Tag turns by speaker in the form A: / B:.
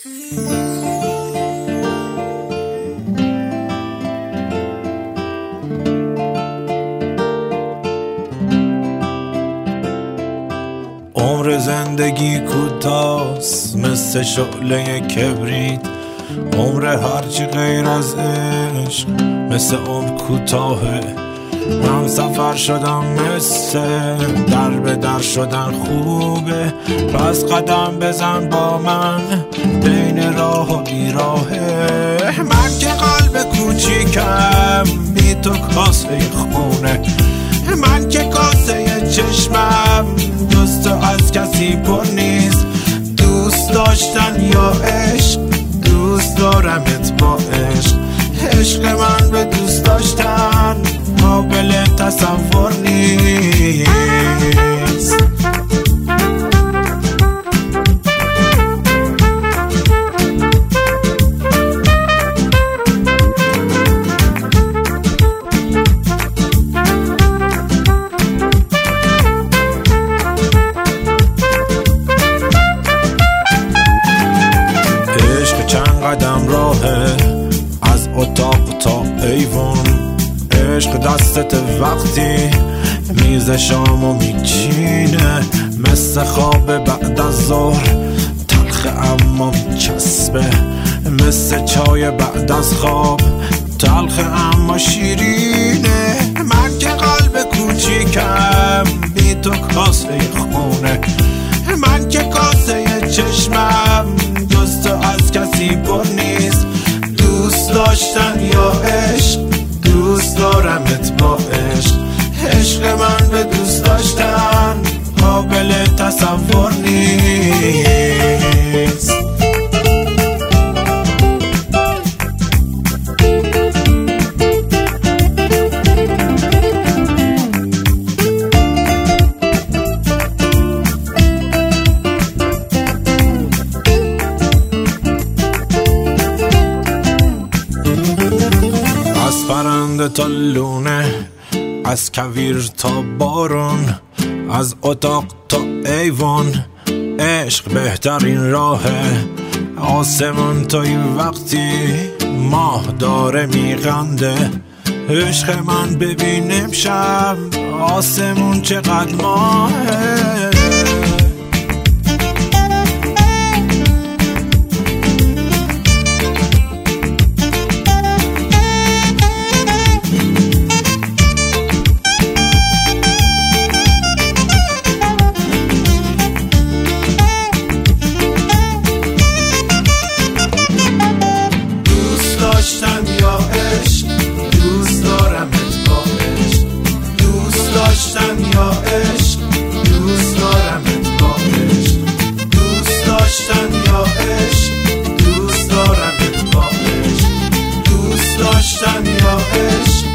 A: عمر زندگی کوتاست مثل شعله کبریت، عمر هرچی غیر از عشق مثل عمر کوتاهه. من سفر شدم مثل در به در شدن خوبه، پس قدم بزن با من بین راه و بیراهه. من که قلب کوچیکم بی تو کاسه خونه، من که کاسه چشمم دوست از کسی پر نیست. دوست داشتن یا عشق، دوست دارمت با عشق. عشق من به دوست داشتن قابل تصور نیست. قدم راهه از اتاق تا ایوان، عشق دستت وقتی میز شامو میچینه، مثل خواب بعد از ظهر تلخ اما میچسبه، مثل چای بعد از خواب تلخ اما شیرینه. من که قلب کوچیکم بی تو کاسه خونه، من که کاسه چشمم دوست از کسی پر نیست. دوست داشتن یا عشق، دوست دارمت با عشق. عشق من به دوست داشتن قابل تصور نیست. پرنده تا لونه، از کویر تا بارون، از اتاق تا ایوان، عشق بهترین راهه. آسمون تا این وقتی ماه داره میخنده، عشق من ببین امشب آسمون چقدر ماهه. داشتن یا عشق، دوست دارمت با عشق. دوست داشتن یا عشق، دوست دارمت با عشق. دوست داشتن یا عشق، دوست دارمت با عشق. دوست داشتن یا عشق.